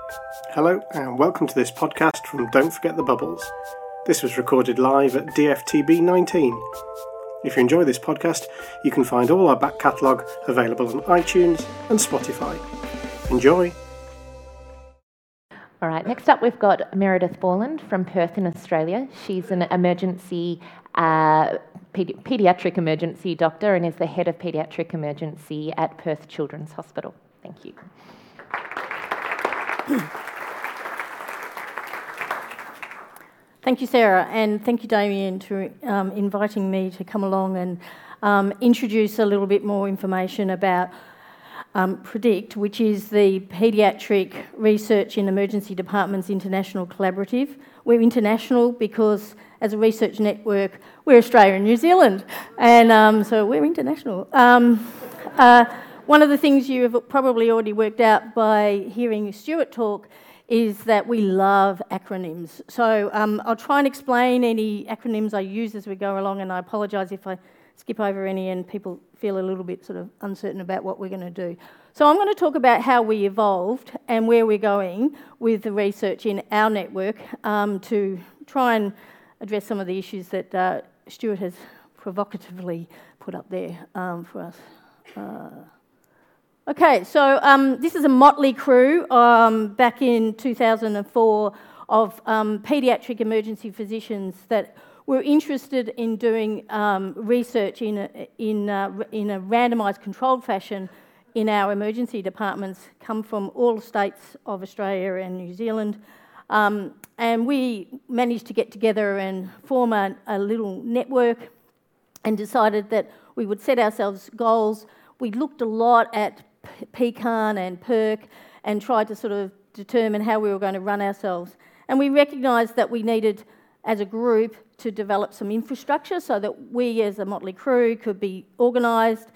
Hello and welcome to this podcast from Don't Forget the Bubbles. This was recorded live at DFTB 19. If you enjoy this podcast, you can find all our back catalogue available on iTunes and Spotify. Enjoy! All right, next up we've got Meredith Borland from Perth in Australia. She's an emergency, paediatric emergency doctor and is the head of paediatric emergency at Perth Children's Hospital. Thank you. Thank you, Sarah, and thank you, Damien, for inviting me to come along and introduce a little bit more information about PREDICT, which is the Paediatric Research in Emergency Departments International Collaborative. We're international because, as a research network, we're Australia and New Zealand, and so we're international. One of the things you have probably already worked out by hearing Stuart talk is that we love acronyms. So I'll try and explain any acronyms I use as we go along, and I apologise if I skip over any and people feel a little bit sort of uncertain about what we're going to do. So I'm going to talk about how we evolved and where we're going with the research in our network to try and address some of the issues that Stuart has provocatively put up there for us. Okay, so this is a motley crew back in 2004 of paediatric emergency physicians that were interested in doing research in a randomised controlled fashion in our emergency departments, come from all states of Australia and New Zealand. And we managed to get together and form a little network and decided that we would set ourselves goals. We looked a lot at PCAN and PERC and tried to sort of determine how we were going to run ourselves. And we recognised that we needed, as a group, to develop some infrastructure so that we as a motley crew could be organised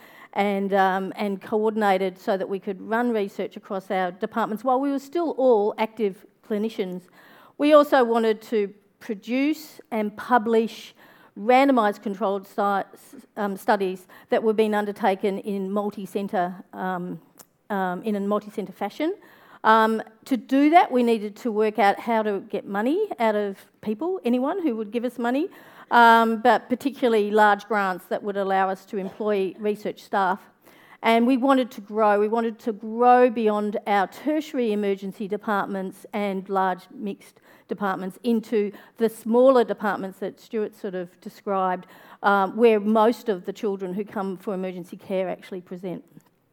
and coordinated so that we could run research across our departments while we were still all active clinicians. We also wanted to produce and publish randomised controlled studies that were being undertaken in multi-centre in a multi-centre fashion. To do that, we needed to work out how to get money out of people, anyone who would give us money, but particularly large grants that would allow us to employ research staff. And we wanted to grow. We wanted to grow beyond our tertiary emergency departments and large mixed departments into the smaller departments that Stuart sort of described, where most of the children who come for emergency care actually present.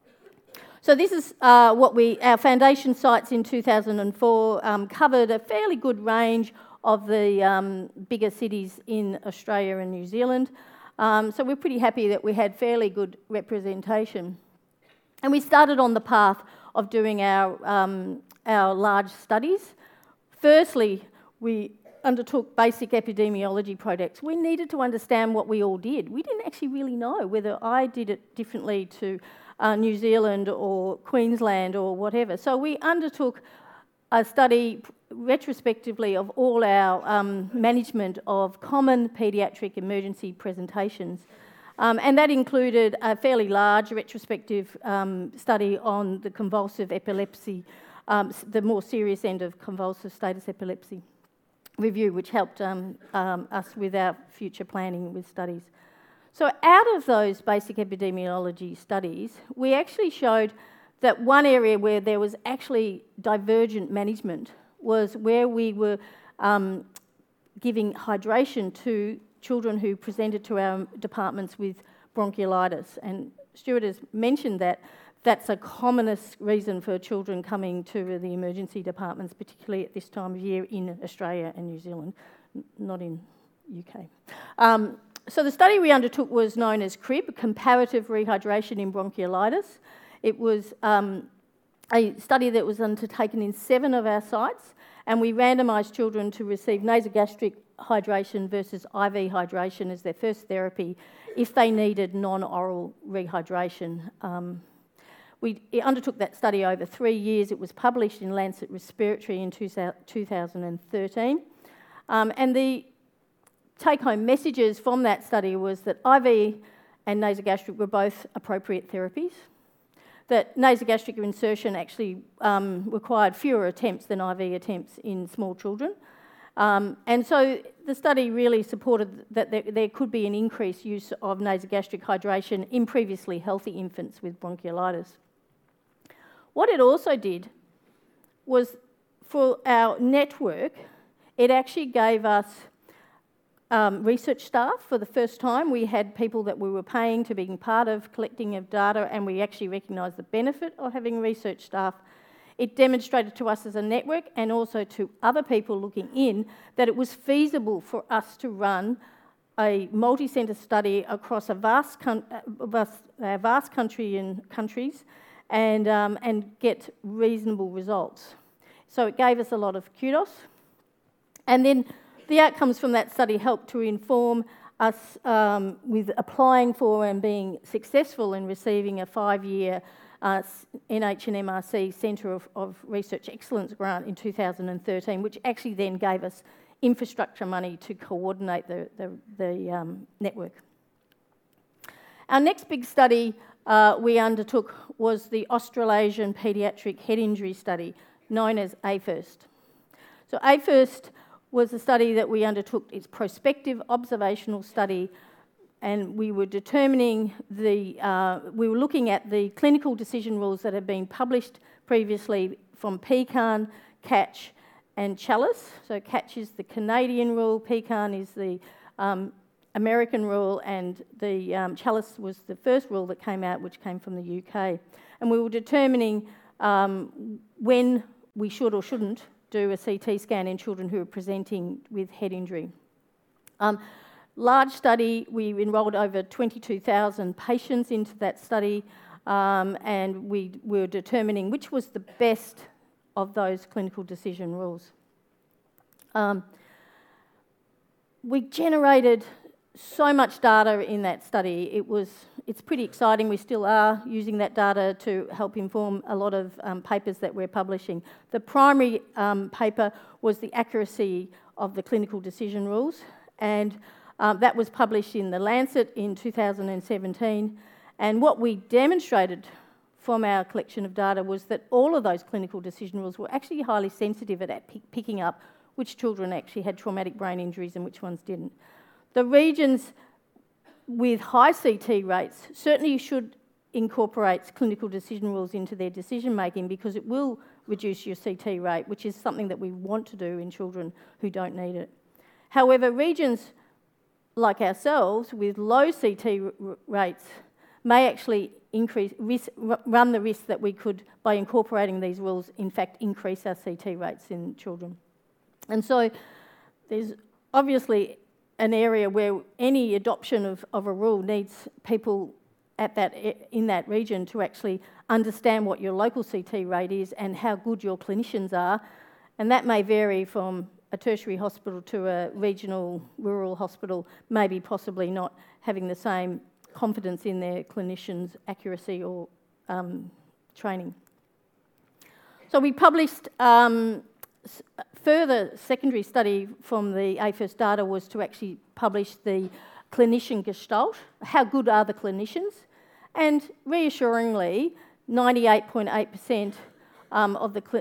So this is our foundation sites in 2004 covered a fairly good range of the bigger cities in Australia and New Zealand. So we're pretty happy that we had fairly good representation. And we started on the path of doing our large studies. Firstly, we undertook basic epidemiology projects. We needed to understand what we all did. We didn't actually really know whether I did it differently to New Zealand or Queensland or whatever. So we undertook a study retrospectively of all our management of common paediatric emergency presentations. And that included a fairly large retrospective study on the convulsive epilepsy, the more serious end of convulsive status epilepsy review, which helped us with our future planning with studies. So out of those basic epidemiology studies, we actually showed that one area where there was actually divergent management was where we were giving hydration to children who presented to our departments with bronchiolitis. And Stuart has mentioned that that's a commonest reason for children coming to the emergency departments, particularly at this time of year in Australia and New Zealand, not in UK. So the study we undertook was known as CRIB, Comparative Rehydration in Bronchiolitis. It was a study that was undertaken in 7 of our sites, and we randomised children to receive nasogastric hydration versus IV hydration as their first therapy if they needed non-oral rehydration. We undertook that study over 3 years. It was published in Lancet Respiratory in 2013. And the take-home messages from that study was that IV and nasogastric were both appropriate therapies, that nasogastric insertion actually required fewer attempts than IV attempts in small children. And so the study really supported that there could be an increased use of nasogastric hydration in previously healthy infants with bronchiolitis. What it also did was, for our network, it actually gave us research staff for the first time. We had people that we were paying to being part of collecting of data, and we actually recognised the benefit of having research staff. It demonstrated to us as a network and also to other people looking in that it was feasible for us to run a multi-centre study across a vast countries and get reasonable results. So it gave us a lot of kudos. And then the outcomes from that study helped to inform us with applying for and being successful in receiving a 5-year NHMRC Centre of Research Excellence grant in 2013, which actually then gave us infrastructure money to coordinate the network. Our next big study we undertook was the Australasian Paediatric Head Injury Study, known as AFIRST. So AFIRST was a study that we undertook. It's prospective observational study, and we were determining we were looking at the clinical decision rules that had been published previously from PCAN, CATCH and Chalice. So CATCH is the Canadian rule, PCAN is the American rule, and the Chalice was the first rule that came out, which came from the UK. And we were determining when we should or shouldn't do a CT scan in children who are presenting with head injury. Large study, we enrolled over 22,000 patients into that study, and we were determining which was the best of those clinical decision rules. We generated so much data in that study. It's pretty exciting. We still are using that data to help inform a lot of papers that we're publishing. The primary paper was the accuracy of the clinical decision rules, and that was published in The Lancet in 2017. And what we demonstrated from our collection of data was that all of those clinical decision rules were actually highly sensitive at picking up which children actually had traumatic brain injuries and which ones didn't. The regions with high CT rates certainly should incorporate clinical decision rules into their decision making, because it will reduce your CT rate, which is something that we want to do in children who don't need it. However, regions like ourselves with low CT rates may actually run the risk that we could, by incorporating these rules, in fact increase our CT rates in children. And so there's obviously an area where any adoption of a rule needs people in that region to actually understand what your local CT rate is and how good your clinicians are. And that may vary from a tertiary hospital to a regional rural hospital, maybe possibly not having the same confidence in their clinicians' accuracy or training. So we published further secondary study from the AFIRST data was to actually publish the clinician gestalt. How good are the clinicians? And reassuringly, 98.8% of the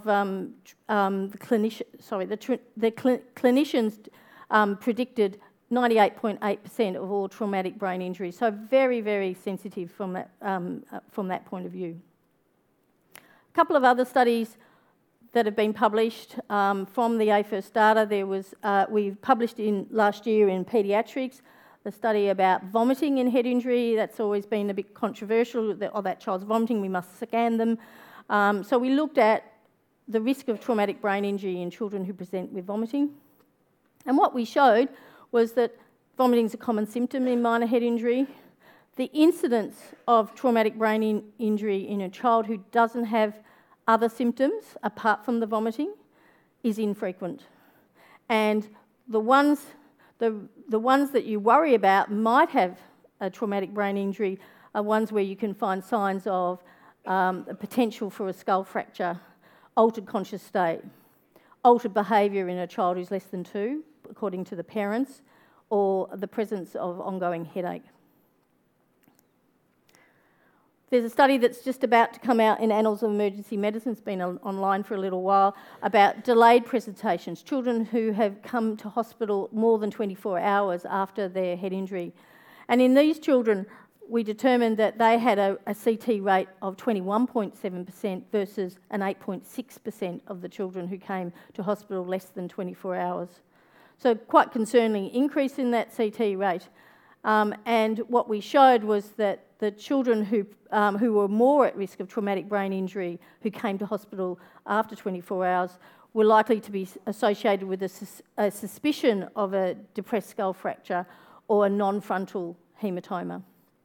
clinicians predicted 98.8% of all traumatic brain injuries. So very, very sensitive from that point of view. A couple of other studies that have been published from the AFIRST data. We published last year in Paediatrics the study about vomiting in head injury. That's always been a bit controversial. That child's vomiting, we must scan them. So we looked at the risk of traumatic brain injury in children who present with vomiting. And what we showed was that vomiting is a common symptom in minor head injury. The incidence of traumatic brain injury in a child who doesn't have other symptoms apart from the vomiting is infrequent. And the ones that you worry about might have a traumatic brain injury are ones where you can find signs of a potential for a skull fracture, altered conscious state, altered behaviour in a child who's less than 2, according to the parents, or the presence of ongoing headache. There's a study that's just about to come out in Annals of Emergency Medicine, it's been online for a little while, about delayed presentations, children who have come to hospital more than 24 hours after their head injury. And in these children, we determined that they had a CT rate of 21.7% versus an 8.6% of the children who came to hospital less than 24 hours. So quite concerning increase in that CT rate. And what we showed was that the children who were more at risk of traumatic brain injury who came to hospital after 24 hours were likely to be associated with a suspicion of a depressed skull fracture or a non-frontal hematoma.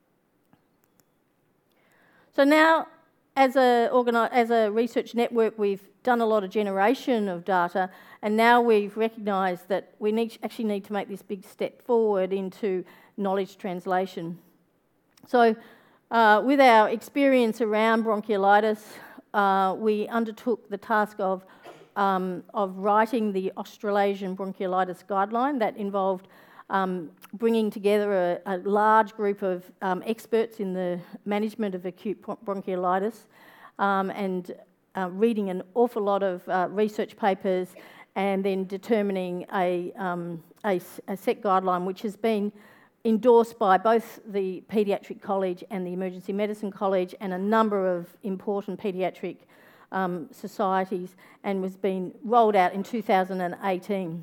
So now, as a research network, we've done a lot of generation of data, and now we've recognised that we actually need to make this big step forward into knowledge translation. So, with our experience around bronchiolitis, we undertook the task of writing the Australasian Bronchiolitis Guideline that involved bringing together a large group of experts in the management of acute bronchiolitis and reading an awful lot of research papers and then determining a set guideline which has been endorsed by both the Paediatric College and the Emergency Medicine College and a number of important paediatric societies, and was being rolled out in 2018.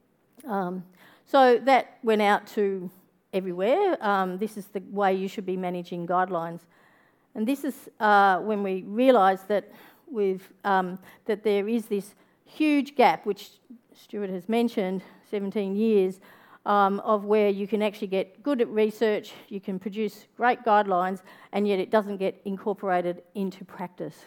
So that went out to everywhere. This is the way you should be managing guidelines. And this is when we realised that that there is this huge gap, which Stuart has mentioned, 17 years, of where you can actually get good at research, you can produce great guidelines, and yet it doesn't get incorporated into practice.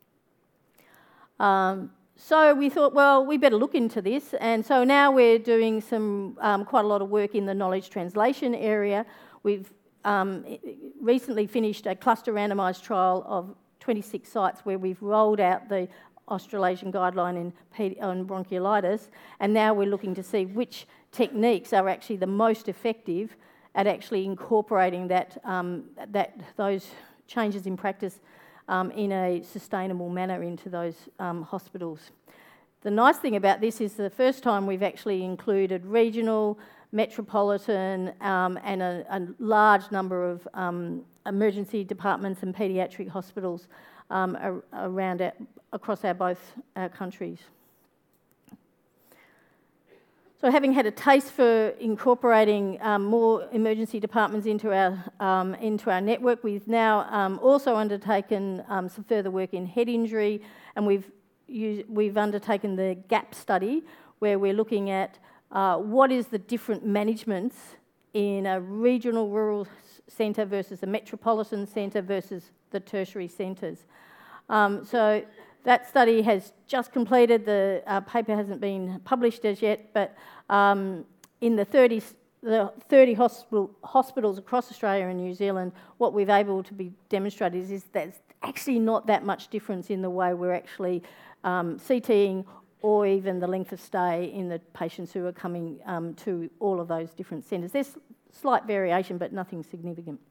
So we thought, well, we better look into this, and so now we're doing some quite a lot of work in the knowledge translation area. We've recently finished a cluster randomised trial of 26 sites where we've rolled out the Australasian guideline on bronchiolitis, and now we're looking to see which techniques are actually the most effective at actually incorporating those changes in practice in a sustainable manner into those hospitals. The nice thing about this is the first time we've actually included regional, metropolitan and a large number of emergency departments and paediatric hospitals across both our countries. So having had a taste for incorporating more emergency departments into our network, we've now also undertaken some further work in head injury, and we've undertaken the GAP study, where we're looking at what is the different managements in a regional rural centre versus a metropolitan centre versus the tertiary centres. So that study has just completed. The paper hasn't been published as yet, but in the 30 hospitals across Australia and New Zealand, what we've able to be demonstrated is there's actually not that much difference in the way we're actually CTing or even the length of stay in the patients who are coming to all of those different centres. There's slight variation, but nothing significant.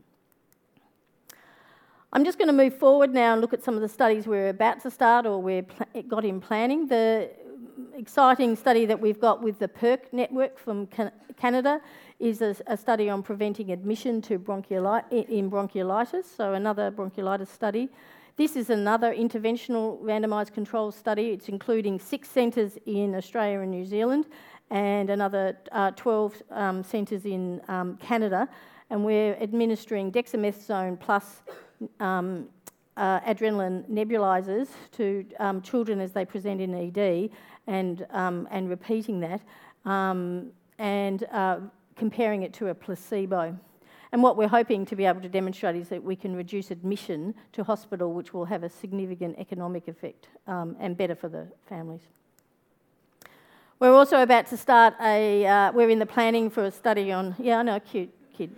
I'm just going to move forward now and look at some of the studies we're about to start or we've got in planning. The exciting study that we've got with the PERC network from Canada is a study on preventing admission to bronchiolitis, so another bronchiolitis study. This is another interventional randomised control study. It's including 6 centres in Australia and New Zealand and another 12 centres in Canada, and we're administering dexamethasone plus adrenaline nebulizers to children as they present in ED and repeating that and comparing it to a placebo. And what we're hoping to be able to demonstrate is that we can reduce admission to hospital, which will have a significant economic effect and better for the families. We're also about to start we're in the planning for a study on, cute kid.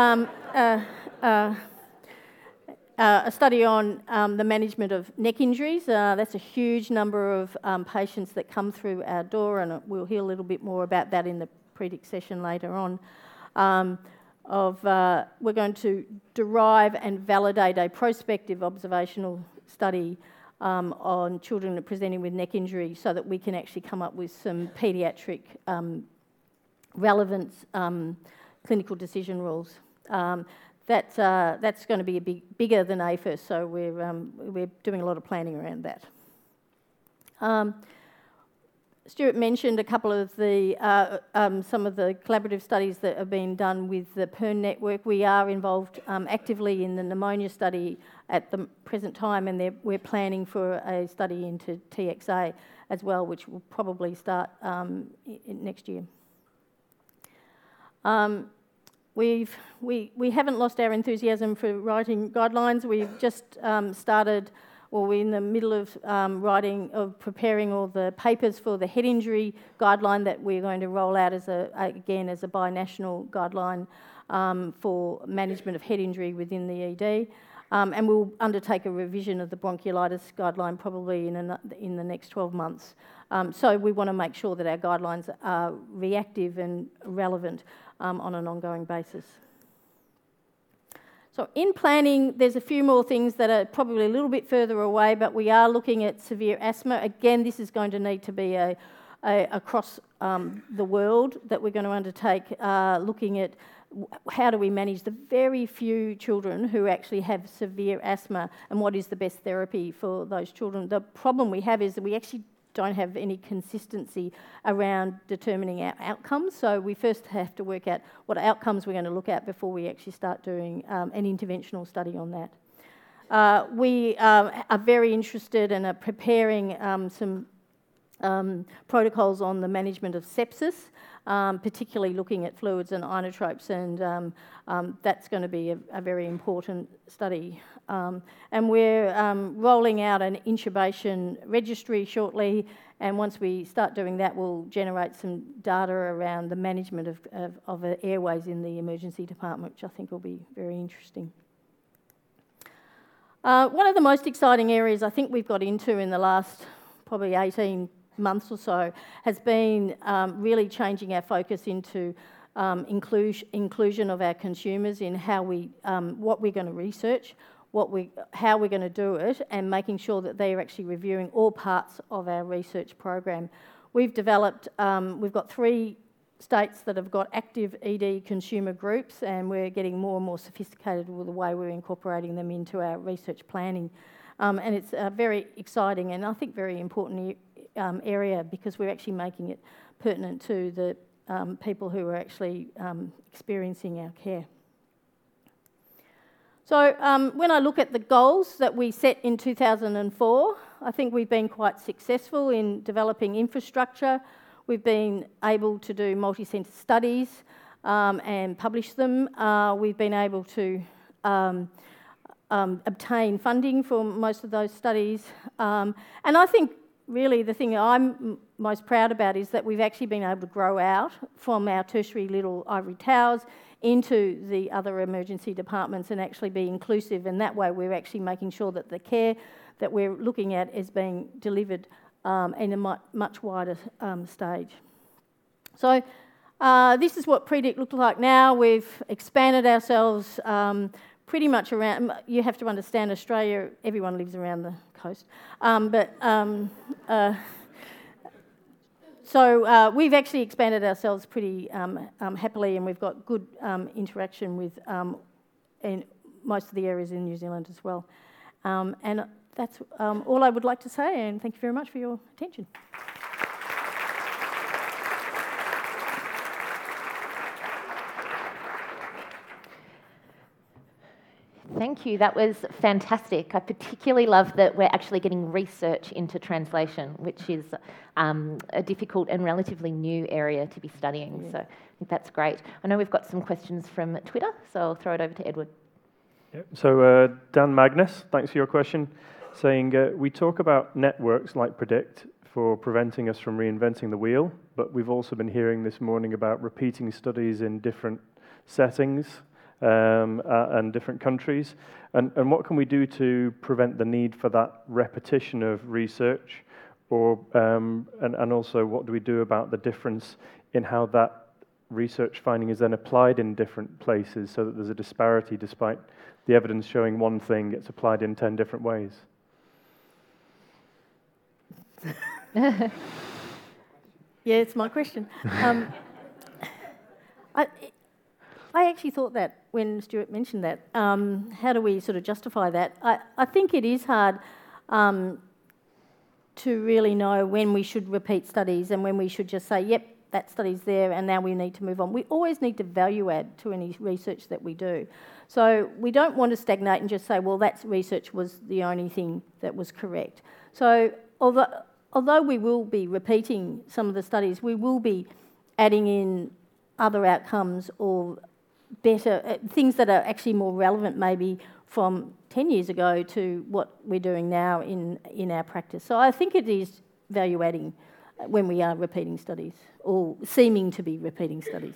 A study on the management of neck injuries. That's a huge number of patients that come through our door, and we'll hear a little bit more about that in the predict session later on. we're going to derive and validate a prospective observational study on children presenting with neck injury so that we can actually come up with some paediatric relevant clinical decision rules. That's going to be bigger than APHIS, so we're doing a lot of planning around that. Stuart mentioned a couple of the some of the collaborative studies that have been done with the PERN network. We are involved actively in the pneumonia study at the present time, and we're planning for a study into TXA as well, which will probably start next year. We haven't lost our enthusiasm for writing guidelines. We've just started. Well, we're in the middle of preparing all the papers for the head injury guideline that we're going to roll out as a binational guideline for management of head injury within the ED. And we'll undertake a revision of the bronchiolitis guideline probably in the next 12 months. So we want to make sure that our guidelines are reactive and relevant on an ongoing basis. So in planning, there's a few more things that are probably a little bit further away, but we are looking at severe asthma. Again, this is going to need to be across the world that we're going to undertake, looking at how do we manage the very few children who actually have severe asthma and what is the best therapy for those children. The problem we have is that we actually don't have any consistency around determining our outcomes. So we first have to work out what outcomes we're going to look at before we actually start doing an interventional study on that. We are very interested and are preparing some protocols on the management of sepsis, particularly looking at fluids and inotropes, and that's going to be a very important study. And we're rolling out an intubation registry shortly, and once we start doing that, we'll generate some data around the management of airways in the emergency department, which I think will be very interesting. One of the most exciting areas I think we've got into in the last probably 18 months or so has been really changing our focus into inclusion of our consumers in how what we're going to research, how we're going to do it, and making sure that they're actually reviewing all parts of our research program. We've got 3 states that have got active ED consumer groups, and we're getting more and more sophisticated with the way we're incorporating them into our research planning. And it's a very exciting and I think very important area because we're actually making it pertinent to the people who are actually experiencing our care. So when I look at the goals that we set in 2004, I think we've been quite successful in developing infrastructure. We've been able to do multi-centre studies and publish them. We've been able to obtain funding for most of those studies. And I think really the thing I'm most proud about is that we've actually been able to grow out from our tertiary little ivory towers into the other emergency departments and actually be inclusive, and that way we're actually making sure that the care that we're looking at is being delivered in a much wider stage. So this is what Predict looks like now. We've expanded ourselves pretty much around. You have to understand Australia, everyone lives around the coast. So we've actually expanded ourselves pretty happily, and we've got good interaction with in most of the areas in New Zealand as well. And that's all I would like to say, and thank you very much for your attention. Thank you, that was fantastic. I particularly love that we're actually getting research into translation, which is a difficult and relatively new area to be studying. Yeah. So I think that's great. I know we've got some questions from Twitter, so I'll throw it over to Edward. Yep. So Dan Magnus, thanks for your question, saying we talk about networks like Predict for preventing us from reinventing the wheel, but we've also been hearing this morning about repeating studies in different settings and different countries, and what can we do to prevent the need for that repetition of research, or and also what do we do about the difference in how that research finding is then applied in different places so that there's a disparity despite the evidence showing one thing gets applied in 10 different ways? Yeah, it's my question. I actually thought that when Stuart mentioned that. How do we sort of justify that? I think it is hard to really know when we should repeat studies and when we should just say, yep, that study's there and now we need to move on. We always need to value add to any research that we do. So we don't want to stagnate and just say, well, that research was the only thing that was correct. So although we will be repeating some of the studies, we will be adding in other outcomes or better things that are actually more relevant maybe from 10 years ago to what we're doing now in our practice. So I think it is value adding when we are repeating studies or seeming to be repeating studies.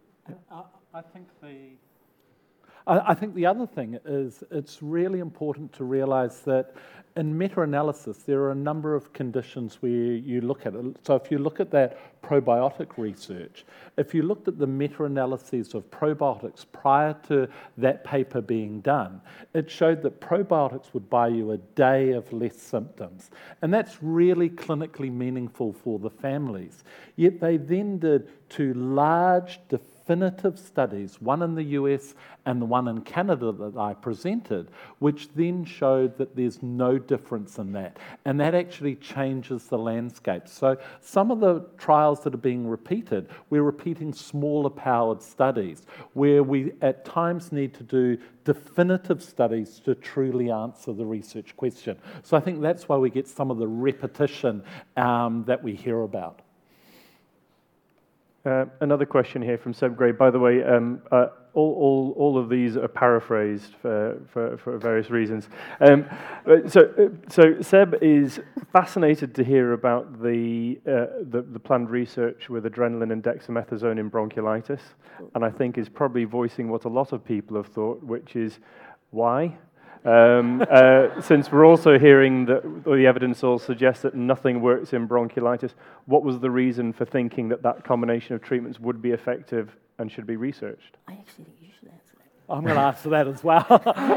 I think the other thing is it's really important to realise that in meta-analysis there are a number of conditions where you look at it. So if you look at that probiotic research, if you looked at the meta-analyses of probiotics prior to that paper being done, it showed that probiotics would buy you a day of less symptoms. And that's really clinically meaningful for the families. Yet they then did 2 large definitive studies, one in the US and the one in Canada that I presented, which then showed that there's no difference in that. And that actually changes the landscape. So some of the trials that are being repeated, we're repeating smaller powered studies where we at times need to do definitive studies to truly answer the research question. So I think that's why we get some of the repetition that we hear about. Another question here from Seb Gray. By the way, all of these are paraphrased for various reasons. So Seb is fascinated to hear about the planned research with adrenaline and dexamethasone in bronchiolitis, and I think is probably voicing what a lot of people have thought, which is why? Since we're also hearing that the evidence all suggests that nothing works in bronchiolitis, what was the reason for thinking that that combination of treatments would be effective and should be researched? I actually think you should answer that. I'm going to answer that as well.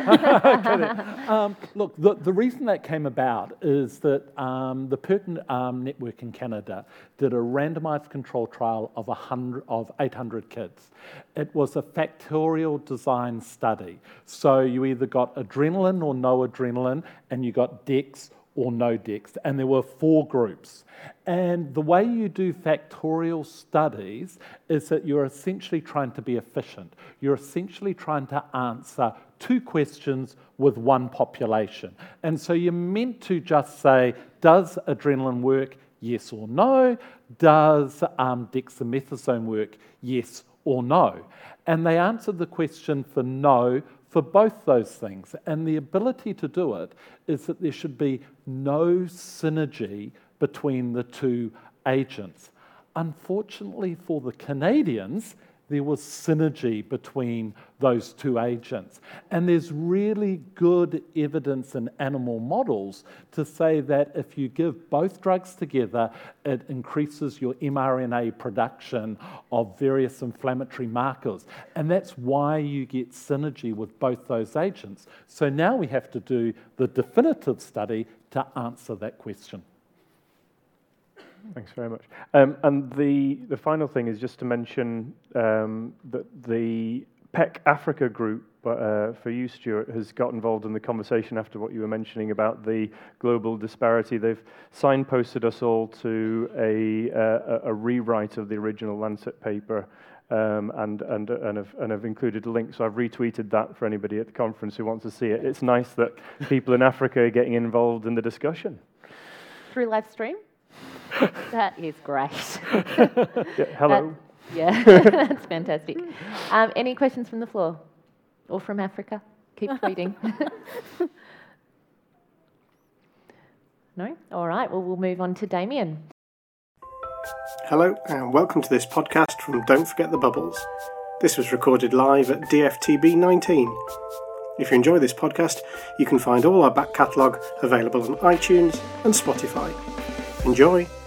Look, the reason that came about is that the Perkin Network in Canada did a randomised control trial of 800 kids. It was a factorial design study. So you either got adrenaline or no adrenaline, and you got dex or no dex, and there were 4 groups. And the way you do factorial studies is that you're essentially trying to be efficient. You're essentially trying to answer 2 questions with 1 population. And so you're meant to just say, does adrenaline work? Yes or no. Does dexamethasone work? Yes or no. And they answered the question for no for both those things. And the ability to do it is that there should be no synergy between the 2 agents. Unfortunately for the Canadians, there was synergy between those 2 agents. And there's really good evidence in animal models to say that if you give both drugs together, it increases your mRNA production of various inflammatory markers. And that's why you get synergy with both those agents. So now we have to do the definitive study to answer that question. Thanks very much. And the final thing is just to mention that the PEC Africa group for you, Stuart, has got involved in the conversation after what you were mentioning about the global disparity. They've signposted us all to a rewrite of the original Lancet paper and have included a link. So I've retweeted that for anybody at the conference who wants to see it. It's nice that people in Africa are getting involved in the discussion. Through live stream? That is great. Hello. That's fantastic. Any questions from the floor or from Africa? Keep tweeting. No? All right, well, we'll move on to Damien. Hello and welcome to this podcast from Don't Forget the Bubbles. This was recorded live at DFTB 19. If you enjoy this podcast, you can find all our back catalogue available on iTunes and Spotify. Enjoy!